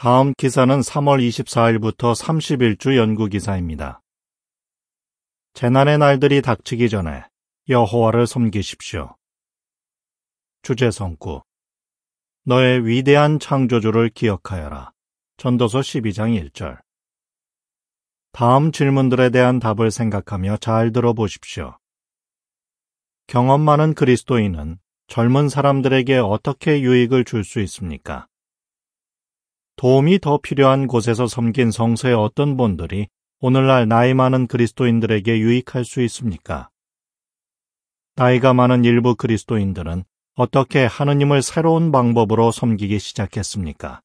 다음 기사는 3월 24일부터 30일주 연구기사입니다. 재난의 날들이 닥치기 전에 여호와를 섬기십시오. 주제성구 너의 위대한 창조주를 기억하여라. 전도서 12장 1절. 다음 질문들에 대한 답을 생각하며 잘 들어보십시오. 경험 많은 그리스도인은 젊은 사람들에게 어떻게 유익을 줄 수 있습니까? 도움이 더 필요한 곳에서 섬긴 성서의 어떤 본들이 오늘날 나이 많은 그리스도인들에게 유익할 수 있습니까? 나이가 많은 일부 그리스도인들은 어떻게 하느님을 새로운 방법으로 섬기기 시작했습니까?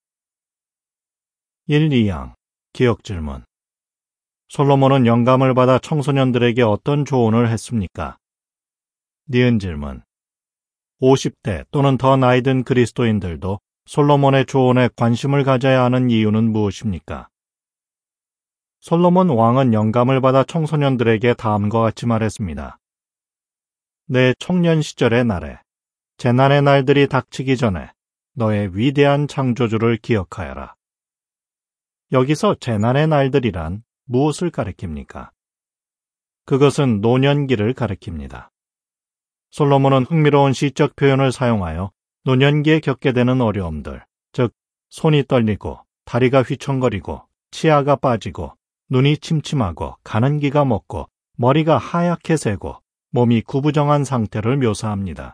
1, 2양 기억 질문. 솔로몬은 영감을 받아 청소년들에게 어떤 조언을 했습니까? 니은 질문. 50대 또는 더 나이 든 그리스도인들도 솔로몬의 조언에 관심을 가져야 하는 이유는 무엇입니까? 솔로몬 왕은 영감을 받아 청소년들에게 다음과 같이 말했습니다. 내 청년 시절의 날에 재난의 날들이 닥치기 전에 너의 위대한 창조주를 기억하여라. 여기서 재난의 날들이란 무엇을 가리킵니까? 그것은 노년기를 가리킵니다. 솔로몬은 흥미로운 시적 표현을 사용하여 노년기에 겪게 되는 어려움들, 즉 손이 떨리고 다리가 휘청거리고 치아가 빠지고 눈이 침침하고 가는 기가 먹고 머리가 하얗게 새고 몸이 구부정한 상태를 묘사합니다.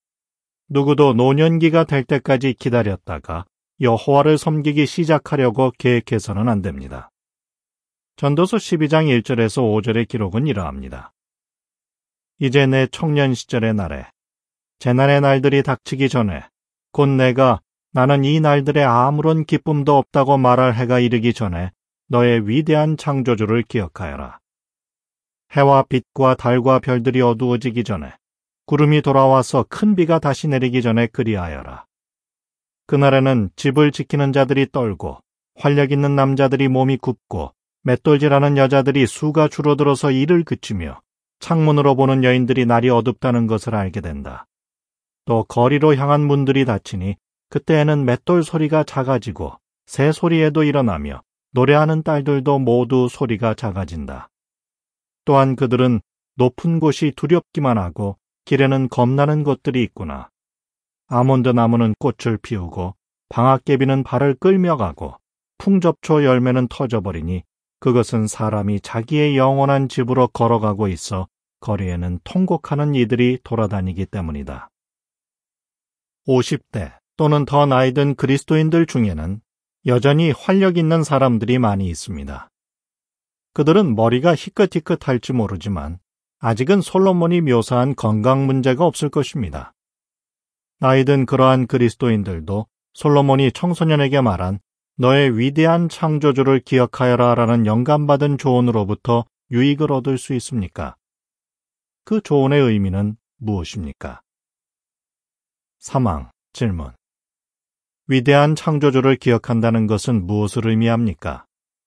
누구도 노년기가 될 때까지 기다렸다가 여호와를 섬기기 시작하려고 계획해서는 안 됩니다. 전도서 12장 1절에서 5절의 기록은 이러합니다. 이제 내 청년 시절의 날에 재난의 날들이 닥치기 전에 곧 내가 나는 이 날들에 아무런 기쁨도 없다고 말할 해가 이르기 전에 너의 위대한 창조주를 기억하여라. 해와 빛과 달과 별들이 어두워지기 전에 구름이 돌아와서 큰 비가 다시 내리기 전에 그리하여라. 그날에는 집을 지키는 자들이 떨고 활력 있는 남자들이 몸이 굽고 맷돌질하는 여자들이 수가 줄어들어서 일을 그치며 창문으로 보는 여인들이 날이 어둡다는 것을 알게 된다. 또 거리로 향한 문들이 닫히니 그때에는 맷돌 소리가 작아지고 새 소리에도 일어나며 노래하는 딸들도 모두 소리가 작아진다. 또한 그들은 높은 곳이 두렵기만 하고 길에는 겁나는 것들이 있구나. 아몬드 나무는 꽃을 피우고 방앗개비는 발을 끌며 가고 풍접초 열매는 터져버리니 그것은 사람이 자기의 영원한 집으로 걸어가고 있어 거리에는 통곡하는 이들이 돌아다니기 때문이다. 50대 또는 더 나이 든 그리스도인들 중에는 여전히 활력 있는 사람들이 많이 있습니다. 그들은 머리가 희끗희끗할지 모르지만 아직은 솔로몬이 묘사한 건강 문제가 없을 것입니다. 나이 든 그러한 그리스도인들도 솔로몬이 청소년에게 말한 너의 위대한 창조주를 기억하여라 라는 영감받은 조언으로부터 유익을 얻을 수 있습니까? 그 조언의 의미는 무엇입니까? 3항 질문. 위대한 창조주를 기억한다는 것은 무엇을 의미합니까?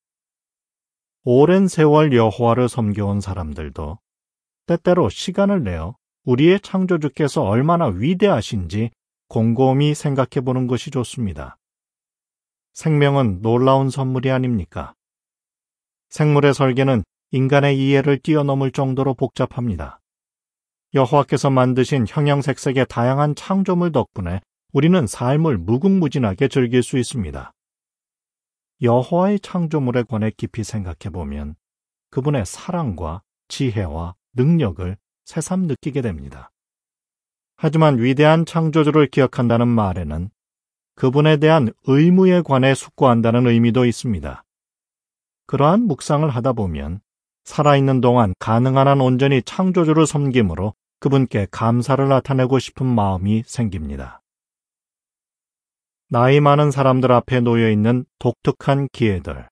오랜 세월 여호와를 섬겨온 사람들도 때때로 시간을 내어 우리의 창조주께서 얼마나 위대하신지 곰곰이 생각해 보는 것이 좋습니다. 생명은 놀라운 선물이 아닙니까? 생물의 설계는 인간의 이해를 뛰어넘을 정도로 복잡합니다. 여호와께서 만드신 형형색색의 다양한 창조물 덕분에 우리는 삶을 무궁무진하게 즐길 수 있습니다. 여호와의 창조물에 관해 깊이 생각해 보면 그분의 사랑과 지혜와 능력을 새삼 느끼게 됩니다. 하지만 위대한 창조주를 기억한다는 말에는 그분에 대한 의무에 관해 숙고한다는 의미도 있습니다. 그러한 묵상을 하다 보면 살아있는 동안 가능한 한 온전히 창조주를 섬김으로 그분께 감사를 나타내고 싶은 마음이 생깁니다. 나이 많은 사람들 앞에 놓여있는 독특한 기회들.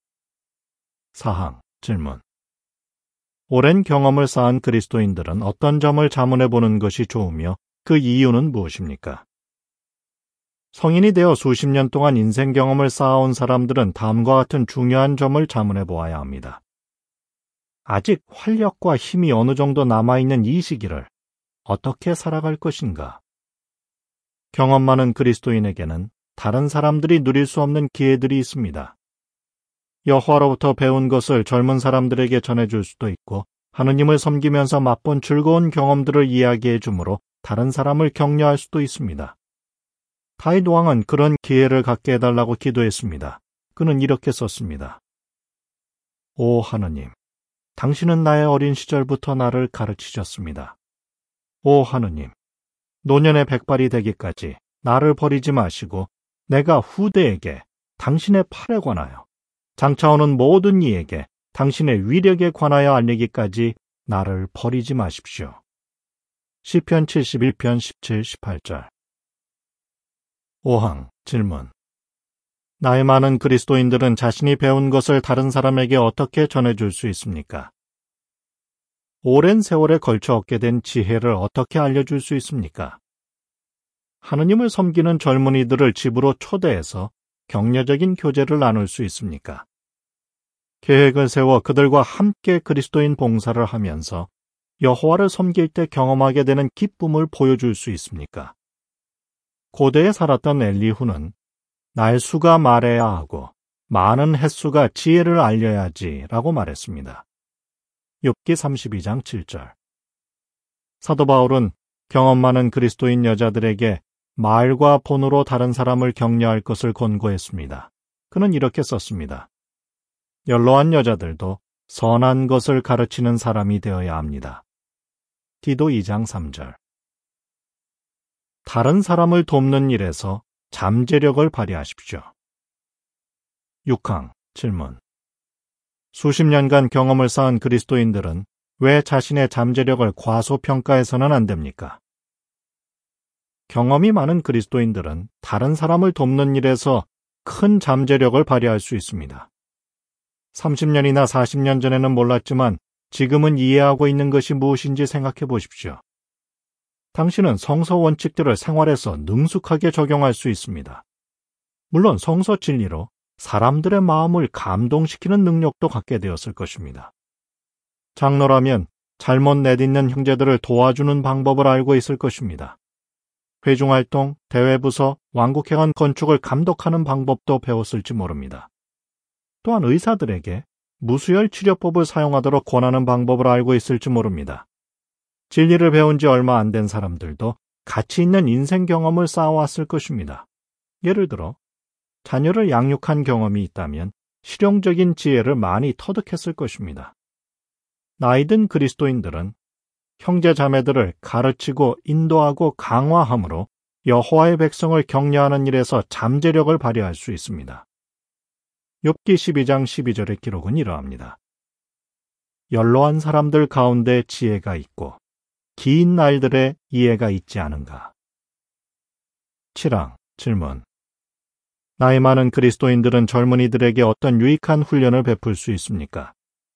4항 질문. 오랜 경험을 쌓은 그리스도인들은 어떤 점을 자문해 보는 것이 좋으며 그 이유는 무엇입니까? 성인이 되어 수십 년 동안 인생 경험을 쌓아온 사람들은 다음과 같은 중요한 점을 자문해 보아야 합니다. 아직 활력과 힘이 어느 정도 남아있는 이 시기를 어떻게 살아갈 것인가? 경험 많은 그리스도인에게는 다른 사람들이 누릴 수 없는 기회들이 있습니다. 여호와로부터 배운 것을 젊은 사람들에게 전해줄 수도 있고 하느님을 섬기면서 맛본 즐거운 경험들을 이야기해 주므로 다른 사람을 격려할 수도 있습니다. 다윗 왕은 그런 기회를 갖게 해달라고 기도했습니다. 그는 이렇게 썼습니다. 오 하느님, 당신은 나의 어린 시절부터 나를 가르치셨습니다. 오 하느님, 노년의 백발이 되기까지 나를 버리지 마시고 내가 후대에게 당신의 팔에 관하여 장차오는 모든 이에게 당신의 위력에 관하여 알리기까지 나를 버리지 마십시오. 시편 71편 17, 18절. 5항 질문. 나이 많은 그리스도인들은 자신이 배운 것을 다른 사람에게 어떻게 전해줄 수 있습니까? 오랜 세월에 걸쳐 얻게 된 지혜를 어떻게 알려줄 수 있습니까? 하느님을 섬기는 젊은이들을 집으로 초대해서 격려적인 교제를 나눌 수 있습니까? 계획을 세워 그들과 함께 그리스도인 봉사를 하면서 여호와를 섬길 때 경험하게 되는 기쁨을 보여줄 수 있습니까? 고대에 살았던 엘리후는 날수가 말해야 하고 많은 햇수가 지혜를 알려야지라고 말했습니다. 욥기 32장 7절. 사도 바울은 경험 많은 그리스도인 여자들에게 말과 본으로 다른 사람을 격려할 것을 권고했습니다. 그는 이렇게 썼습니다. 연로한 여자들도 선한 것을 가르치는 사람이 되어야 합니다. 디도 2장 3절. 다른 사람을 돕는 일에서 잠재력을 발휘하십시오. 6항 질문. 수십 년간 경험을 쌓은 그리스도인들은 왜 자신의 잠재력을 과소평가해서는 안 됩니까? 경험이 많은 그리스도인들은 다른 사람을 돕는 일에서 큰 잠재력을 발휘할 수 있습니다. 30년이나 40년 전에는 몰랐지만 지금은 이해하고 있는 것이 무엇인지 생각해 보십시오. 당신은 성서 원칙들을 생활에서 능숙하게 적용할 수 있습니다. 물론 성서 진리로 사람들의 마음을 감동시키는 능력도 갖게 되었을 것입니다. 장로라면 잘못 내딛는 형제들을 도와주는 방법을 알고 있을 것입니다. 회중활동, 대회부서, 왕국회관 건축을 감독하는 방법도 배웠을지 모릅니다. 또한 의사들에게 무수혈 치료법을 사용하도록 권하는 방법을 알고 있을지 모릅니다. 진리를 배운 지 얼마 안 된 사람들도 가치 있는 인생 경험을 쌓아왔을 것입니다. 예를 들어 자녀를 양육한 경험이 있다면 실용적인 지혜를 많이 터득했을 것입니다. 나이든 그리스도인들은 형제 자매들을 가르치고 인도하고 강화함으로 여호와의 백성을 격려하는 일에서 잠재력을 발휘할 수 있습니다. 욥기 12장 12절의 기록은 이러합니다. 연로한 사람들 가운데 지혜가 있고 긴 날들에 이해가 있지 않은가. 7항 질문. 나이 많은 그리스도인들은 젊은이들에게 어떤 유익한 훈련을 베풀 수 있습니까?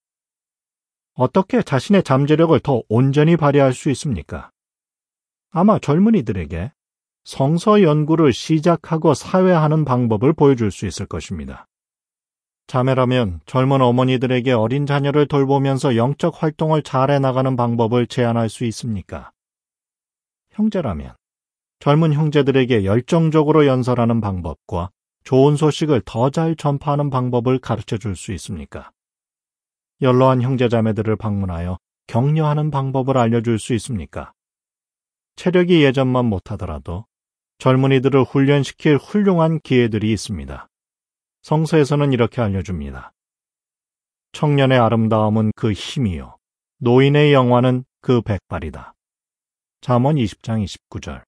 어떻게 자신의 잠재력을 더 온전히 발휘할 수 있습니까? 아마 젊은이들에게 성서 연구를 시작하고 사회하는 방법을 보여줄 수 있을 것입니다. 자매라면 젊은 어머니들에게 어린 자녀를 돌보면서 영적 활동을 잘 해나가는 방법을 제안할 수 있습니까? 형제라면 젊은 형제들에게 열정적으로 연설하는 방법과 좋은 소식을 더 잘 전파하는 방법을 가르쳐 줄 수 있습니까? 연로한 형제자매들을 방문하여 격려하는 방법을 알려줄 수 있습니까? 체력이 예전만 못하더라도 젊은이들을 훈련시킬 훌륭한 기회들이 있습니다. 성서에서는 이렇게 알려줍니다. 청년의 아름다움은 그 힘이요 노인의 영화는 그 백발이다. 잠언 20장 29절.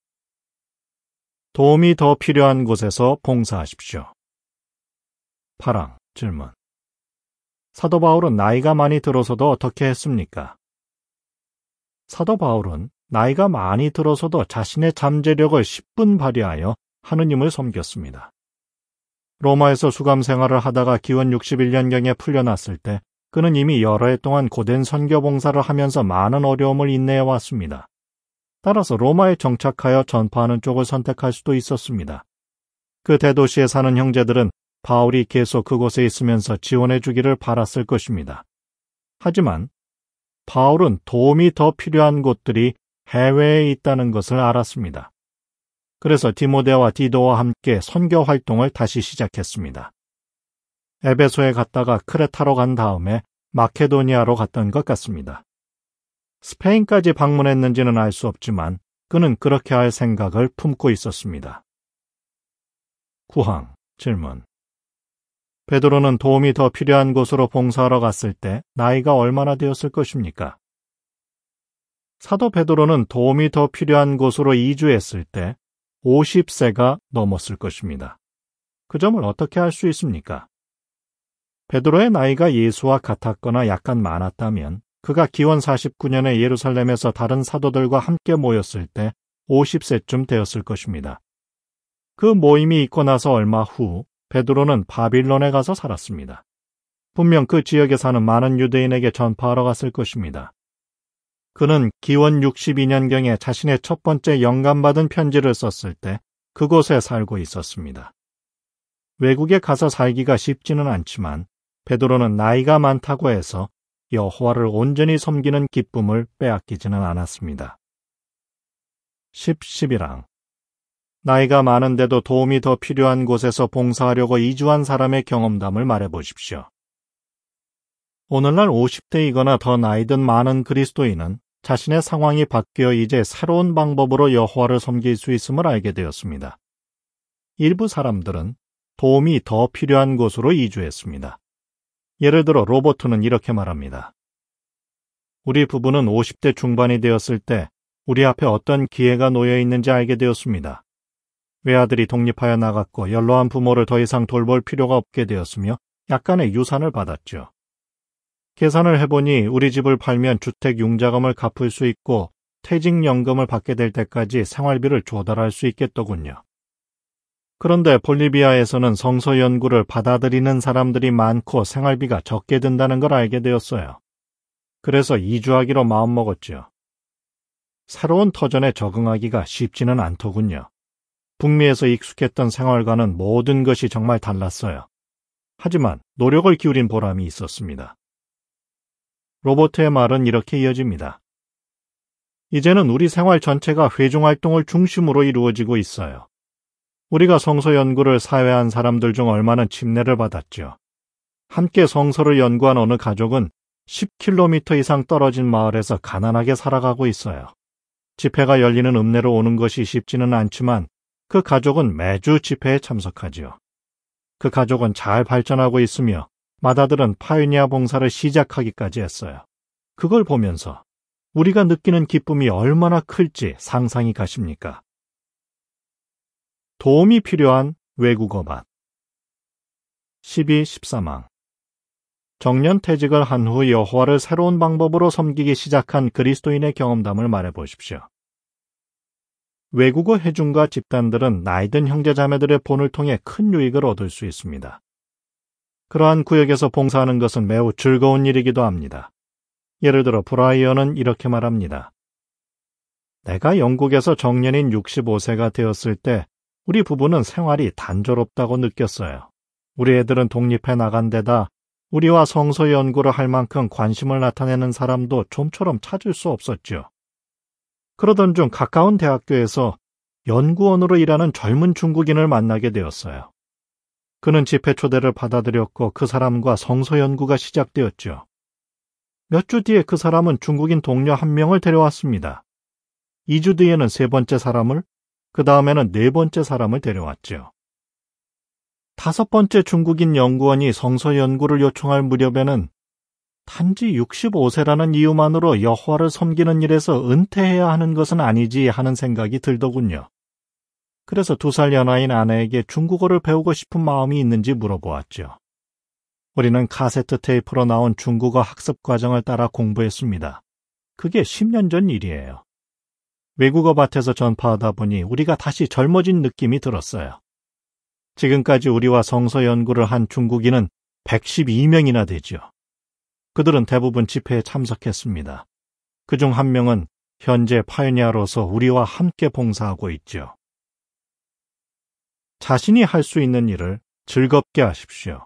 도움이 더 필요한 곳에서 봉사하십시오. 8항 질문. 사도 바울은 나이가 많이 들어서도 어떻게 했습니까? 사도 바울은 나이가 많이 들어서도 자신의 잠재력을 10분 발휘하여 하느님을 섬겼습니다. 로마에서 수감 생활을 하다가 기원 61년경에 풀려났을 때 그는 이미 여러 해 동안 고된 선교 봉사를 하면서 많은 어려움을 인내해 왔습니다. 따라서 로마에 정착하여 전파하는 쪽을 선택할 수도 있었습니다. 그 대도시에 사는 형제들은 바울이 계속 그곳에 있으면서 지원해 주기를 바랐을 것입니다. 하지만 바울은 도움이 더 필요한 곳들이 해외에 있다는 것을 알았습니다. 그래서 디모데와 디도와 함께 선교 활동을 다시 시작했습니다. 에베소에 갔다가 크레타로 간 다음에 마케도니아로 갔던 것 같습니다. 스페인까지 방문했는지는 알 수 없지만 그는 그렇게 할 생각을 품고 있었습니다. 구항, 질문. 베드로는 도움이 더 필요한 곳으로 봉사하러 갔을 때 나이가 얼마나 되었을 것입니까? 사도 베드로는 도움이 더 필요한 곳으로 이주했을 때 50세가 넘었을 것입니다. 그 점을 어떻게 알 수 있습니까? 베드로의 나이가 예수와 같았거나 약간 많았다면 그가 기원 49년에 예루살렘에서 다른 사도들과 함께 모였을 때 50세쯤 되었을 것입니다. 그 모임이 있고 나서 얼마 후 베드로는 바빌론에 가서 살았습니다. 분명 그 지역에 사는 많은 유대인에게 전파하러 갔을 것입니다. 그는 기원 62년경에 자신의 첫 번째 영감받은 편지를 썼을 때 그곳에 살고 있었습니다. 외국에 가서 살기가 쉽지는 않지만 베드로는 나이가 많다고 해서 여호와를 온전히 섬기는 기쁨을 빼앗기지는 않았습니다. 11랑 나이가 많은데도 도움이 더 필요한 곳에서 봉사하려고 이주한 사람의 경험담을 말해보십시오. 오늘날 50대이거나 더 나이든 많은 그리스도인은 자신의 상황이 바뀌어 이제 새로운 방법으로 여호와를 섬길 수 있음을 알게 되었습니다. 일부 사람들은 도움이 더 필요한 곳으로 이주했습니다. 예를 들어 로버트는 이렇게 말합니다. 우리 부부는 50대 중반이 되었을 때 우리 앞에 어떤 기회가 놓여 있는지 알게 되었습니다. 외아들이 독립하여 나갔고 연로한 부모를 더 이상 돌볼 필요가 없게 되었으며 약간의 유산을 받았죠. 계산을 해보니 우리 집을 팔면 주택 융자금을 갚을 수 있고 퇴직연금을 받게 될 때까지 생활비를 조달할 수 있겠더군요. 그런데 볼리비아에서는 성서 연구를 받아들이는 사람들이 많고 생활비가 적게 든다는 걸 알게 되었어요. 그래서 이주하기로 마음먹었죠. 새로운 터전에 적응하기가 쉽지는 않더군요. 북미에서 익숙했던 생활과는 모든 것이 정말 달랐어요. 하지만 노력을 기울인 보람이 있었습니다. 로버트의 말은 이렇게 이어집니다. 이제는 우리 생활 전체가 회중활동을 중심으로 이루어지고 있어요. 우리가 성서 연구를 사회한 사람들 중 얼마는 침례를 받았죠. 함께 성서를 연구한 어느 가족은 10km 이상 떨어진 마을에서 가난하게 살아가고 있어요. 집회가 열리는 읍내로 오는 것이 쉽지는 않지만 그 가족은 매주 집회에 참석하지요. 그 가족은 잘 발전하고 있으며 맏아들은 파이오니아 봉사를 시작하기까지 했어요. 그걸 보면서 우리가 느끼는 기쁨이 얼마나 클지 상상이 가십니까? 도움이 필요한 외국어 반 13망 정년퇴직을 한 후 여호와를 새로운 방법으로 섬기기 시작한 그리스도인의 경험담을 말해보십시오. 외국어 회중과 집단들은 나이든 형제자매들의 본을 통해 큰 유익을 얻을 수 있습니다. 그러한 구역에서 봉사하는 것은 매우 즐거운 일이기도 합니다. 예를 들어 브라이언은 이렇게 말합니다. 내가 영국에서 정년인 65세가 되었을 때 우리 부부는 생활이 단조롭다고 느꼈어요. 우리 애들은 독립해 나간 데다 우리와 성서 연구를 할 만큼 관심을 나타내는 사람도 좀처럼 찾을 수 없었죠. 그러던 중 가까운 대학교에서 연구원으로 일하는 젊은 중국인을 만나게 되었어요. 그는 집회 초대를 받아들였고 그 사람과 성서 연구가 시작되었죠. 몇 주 뒤에 그 사람은 중국인 동료 한 명을 데려왔습니다. 2주 뒤에는 세 번째 사람을, 그 다음에는 네 번째 사람을 데려왔죠. 다섯 번째 중국인 연구원이 성서 연구를 요청할 무렵에는 단지 65세라는 이유만으로 여호와를 섬기는 일에서 은퇴해야 하는 것은 아니지 하는 생각이 들더군요. 그래서 2살 연하인 아내에게 중국어를 배우고 싶은 마음이 있는지 물어보았죠. 우리는 카세트 테이프로 나온 중국어 학습 과정을 따라 공부했습니다. 그게 10년 전 일이에요. 외국어 밭에서 전파하다 보니 우리가 다시 젊어진 느낌이 들었어요. 지금까지 우리와 성서 연구를 한 중국인은 112명이나 되죠. 그들은 대부분 집회에 참석했습니다. 그중 한 명은 현재 파이오니아로서 우리와 함께 봉사하고 있죠. 자신이 할 수 있는 일을 즐겁게 하십시오.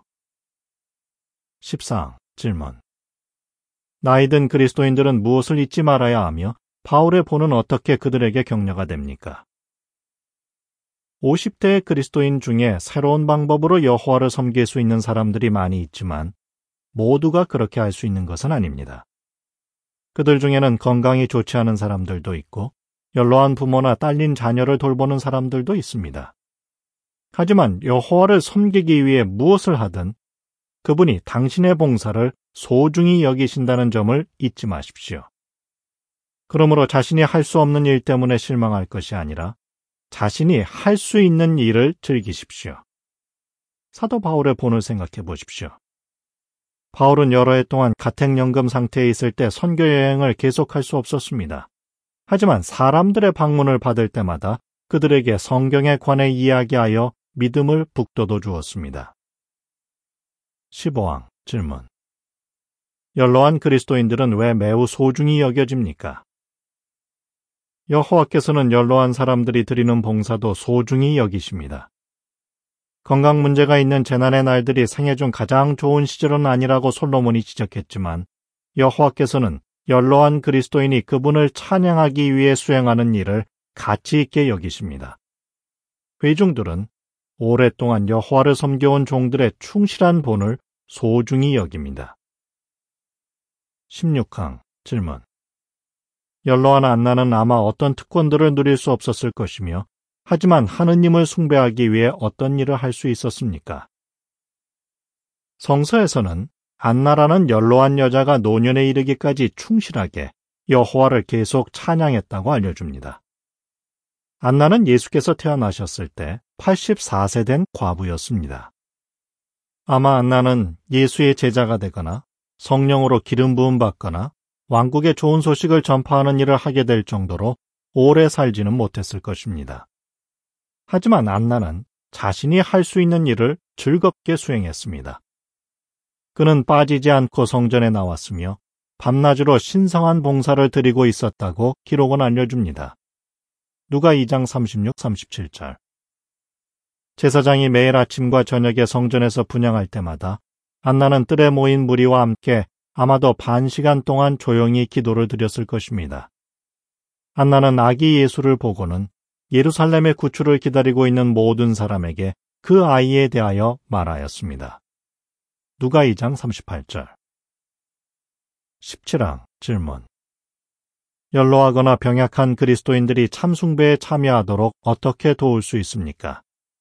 14. 질문. 나이든 그리스도인들은 무엇을 잊지 말아야 하며 바울의 본은 어떻게 그들에게 격려가 됩니까? 50대의 그리스도인 중에 새로운 방법으로 여호와를 섬길 수 있는 사람들이 많이 있지만 모두가 그렇게 할 수 있는 것은 아닙니다. 그들 중에는 건강이 좋지 않은 사람들도 있고 연로한 부모나 딸린 자녀를 돌보는 사람들도 있습니다. 하지만 여호와를 섬기기 위해 무엇을 하든 그분이 당신의 봉사를 소중히 여기신다는 점을 잊지 마십시오. 그러므로 자신이 할 수 없는 일 때문에 실망할 것이 아니라 자신이 할 수 있는 일을 즐기십시오. 사도 바울의 본을 생각해 보십시오. 바울은 여러 해 동안 가택연금 상태에 있을 때 선교 여행을 계속할 수 없었습니다. 하지만 사람들의 방문을 받을 때마다 그들에게 성경에 관해 이야기하여 믿음을 북돋워 주었습니다. 15항 질문. 연로한 그리스도인들은 왜 매우 소중히 여겨집니까? 여호와께서는 연로한 사람들이 드리는 봉사도 소중히 여기십니다. 건강 문제가 있는 재난의 날들이 생애 중 가장 좋은 시절은 아니라고 솔로몬이 지적했지만 여호와께서는 연로한 그리스도인이 그분을 찬양하기 위해 수행하는 일을 가치 있게 여기십니다. 회중들은 오랫동안 여호와를 섬겨온 종들의 충실한 본을 소중히 여깁니다. 16항 질문. 연로한 안나는 아마 어떤 특권들을 누릴 수 없었을 것이며 하지만 하느님을 숭배하기 위해 어떤 일을 할 수 있었습니까? 성서에서는 안나라는 연로한 여자가 노년에 이르기까지 충실하게 여호와를 계속 찬양했다고 알려줍니다. 안나는 예수께서 태어나셨을 때 84세 된 과부였습니다. 아마 안나는 예수의 제자가 되거나 성령으로 기름 부음 받거나 왕국의 좋은 소식을 전파하는 일을 하게 될 정도로 오래 살지는 못했을 것입니다. 하지만 안나는 자신이 할 수 있는 일을 즐겁게 수행했습니다. 그는 빠지지 않고 성전에 나왔으며 밤낮으로 신성한 봉사를 드리고 있었다고 기록은 알려줍니다. 누가 2장 36, 37절. 제사장이 매일 아침과 저녁에 성전에서 분향할 때마다 안나는 뜰에 모인 무리와 함께 아마도 반 시간 동안 조용히 기도를 드렸을 것입니다. 안나는 아기 예수를 보고는 예루살렘의 구출을 기다리고 있는 모든 사람에게 그 아이에 대하여 말하였습니다. 누가 2장 38절. 17항 질문. 연로하거나 병약한 그리스도인들이 참숭배에 참여하도록 어떻게 도울 수 있습니까?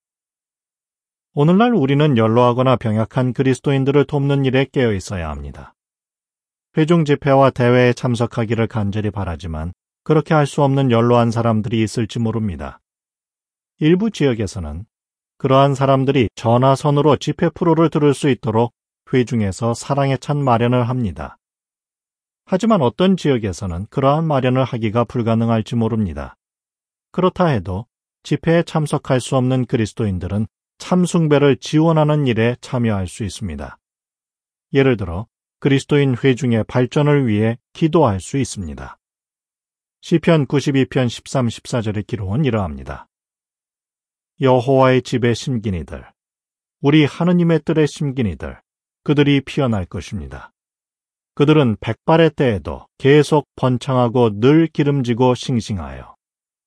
오늘날 우리는 연로하거나 병약한 그리스도인들을 돕는 일에 깨어 있어야 합니다. 회중 집회와 대회에 참석하기를 간절히 바라지만 그렇게 할 수 없는 연로한 사람들이 있을지 모릅니다. 일부 지역에서는 그러한 사람들이 전화선으로 집회 프로를 들을 수 있도록 회중에서 사랑의 찬 마련을 합니다. 하지만 어떤 지역에서는 그러한 마련을 하기가 불가능할지 모릅니다. 그렇다 해도 집회에 참석할 수 없는 그리스도인들은 참숭배를 지원하는 일에 참여할 수 있습니다. 예를 들어 그리스도인 회중의 발전을 위해 기도할 수 있습니다. 시편 92편 13, 14절의 기록은 이러합니다. 여호와의 집에 심긴 이들, 우리 하느님의 뜰에 심긴 이들, 그들이 피어날 것입니다. 그들은 백발의 때에도 계속 번창하고 늘 기름지고 싱싱하여.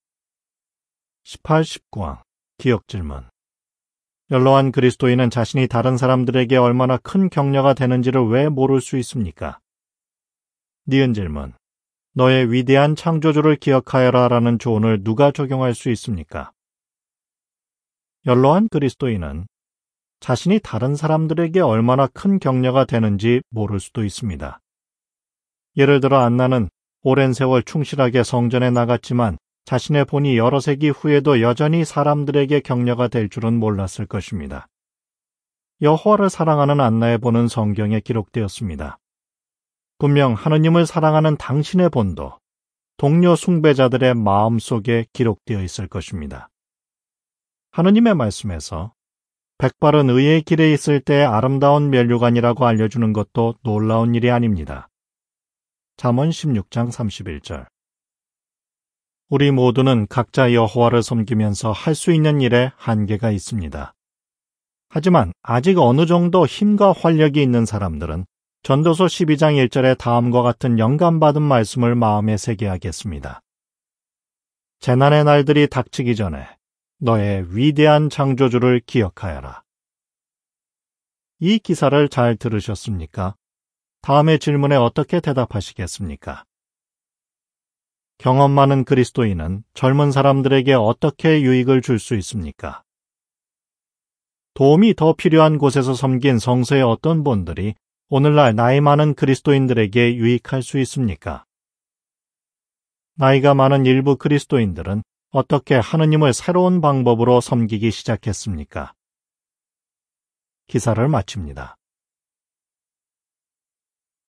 18, 19항 기억 질문. 연로한 그리스도인은 자신이 다른 사람들에게 얼마나 큰 격려가 되는지를 왜 모를 수 있습니까? 니은 질문. 너의 위대한 창조주를 기억하여라 라는 조언을 누가 적용할 수 있습니까? 연로한 그리스도인은 자신이 다른 사람들에게 얼마나 큰 격려가 되는지 모를 수도 있습니다. 예를 들어 안나는 오랜 세월 충실하게 성전에 나갔지만 자신의 본이 여러 세기 후에도 여전히 사람들에게 격려가 될 줄은 몰랐을 것입니다. 여호와를 사랑하는 안나의 본은 성경에 기록되었습니다. 분명 하느님을 사랑하는 당신의 본도 동료 숭배자들의 마음속에 기록되어 있을 것입니다. 하느님의 말씀에서 백발은 의의 길에 있을 때의 아름다운 면류관이라고 알려주는 것도 놀라운 일이 아닙니다. 잠언 16장 31절. 우리 모두는 각자 여호와를 섬기면서 할 수 있는 일에 한계가 있습니다. 하지만 아직 어느 정도 힘과 활력이 있는 사람들은 전도서 12장 1절의 다음과 같은 영감받은 말씀을 마음에 새게 하겠습니다. 재난의 날들이 닥치기 전에 너의 위대한 창조주를 기억하여라. 이 기사를 잘 들으셨습니까? 다음의 질문에 어떻게 대답하시겠습니까? 경험 많은 그리스도인은 젊은 사람들에게 어떻게 유익을 줄 수 있습니까? 도움이 더 필요한 곳에서 섬긴 성서의 어떤 본들이 오늘날 나이 많은 그리스도인들에게 유익할 수 있습니까? 나이가 많은 일부 그리스도인들은 어떻게 하느님을 새로운 방법으로 섬기기 시작했습니까? 기사를 마칩니다.